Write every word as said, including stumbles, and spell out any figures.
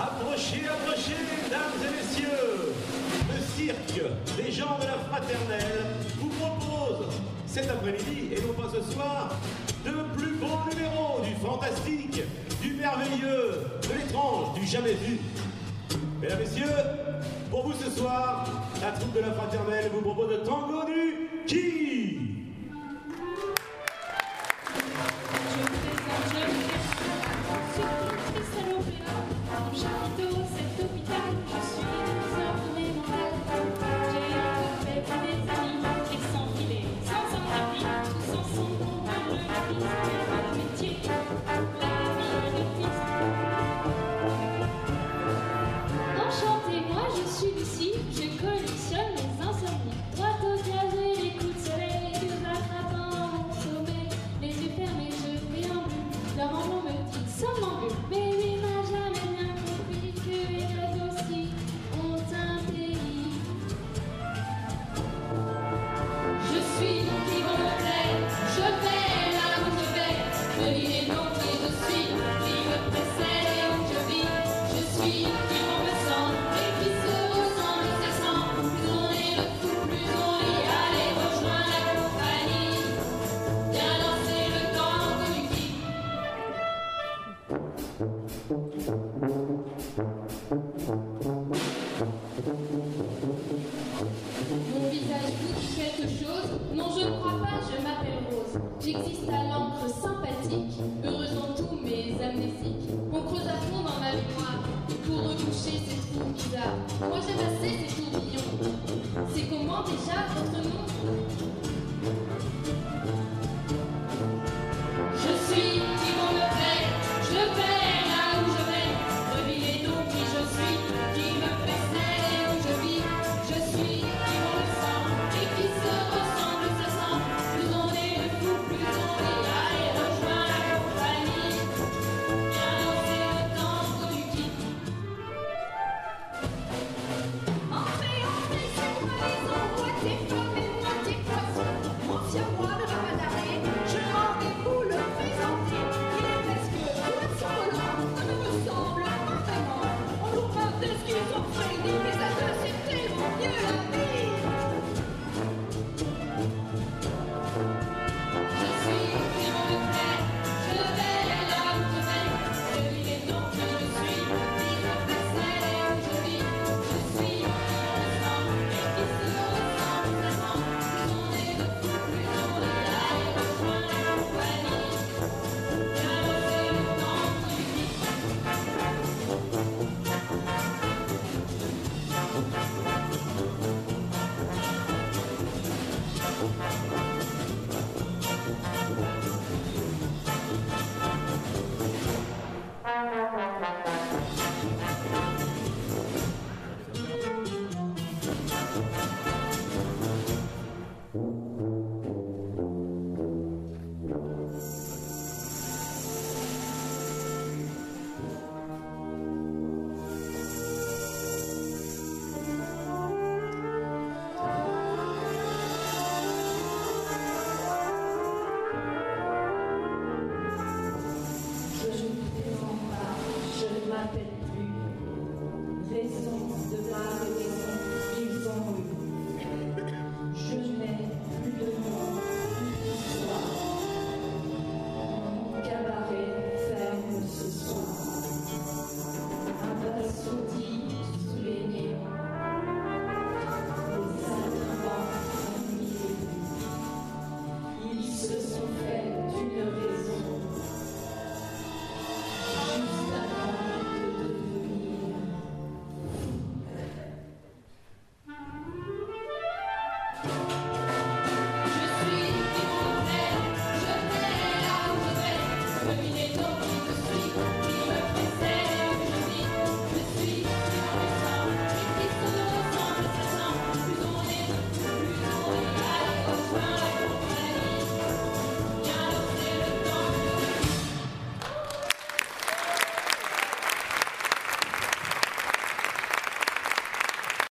Approchez, approchez, mesdames et messieurs. Le cirque, les gens de la fraternelle, vous propose cet après-midi, et non pas ce soir, de plus beaux numéros du fantastique, du merveilleux, de l'étrange, du jamais vu. Mesdames et messieurs, pour vous ce soir, la troupe de la fraternelle vous propose le tango du Ki. Mon visage vous dit quelque chose? Non, je ne crois pas, je m'appelle Rose. J'existe à l'encre sympathique.